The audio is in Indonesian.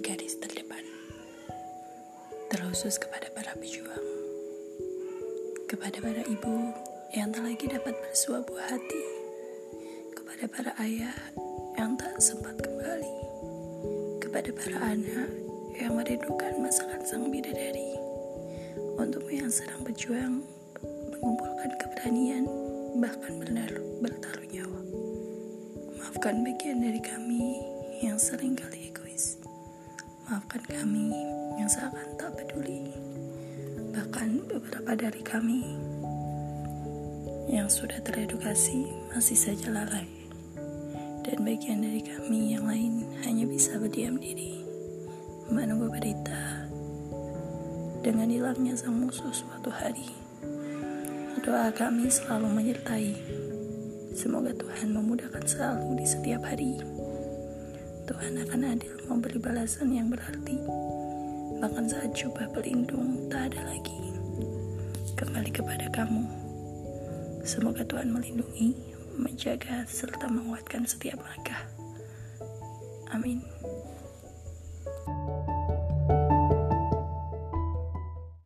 garis terdepan, terkhusus kepada para pejuang, kepada para ibu yang tak lagi dapat bersua buah hati, kepada para ayah yang tak sempat kembali, kepada para anak yang merindukan masakan sang bidadari. Untukmu yang sedang berjuang mengumpulkan keberanian, bahkan bertaruh nyawa, maafkan bagian dari kami yang seringkali egois. Maafkan kami yang seakan tak peduli. Bahkan beberapa dari kami yang sudah teredukasi masih saja lalai. Dan bagian dari kami yang lain hanya bisa berdiam diri, menunggu berita dengan hilangnya sang musuh suatu hari. Doa kami selalu menyertai. Semoga Tuhan memudahkan selalu di setiap hari. Tuhan akan adil memberi balasan yang berarti, bahkan saat jubah pelindung tak ada lagi. Kembali kepada kamu. Semoga Tuhan melindungi, menjaga, serta menguatkan setiap langkah. Amin.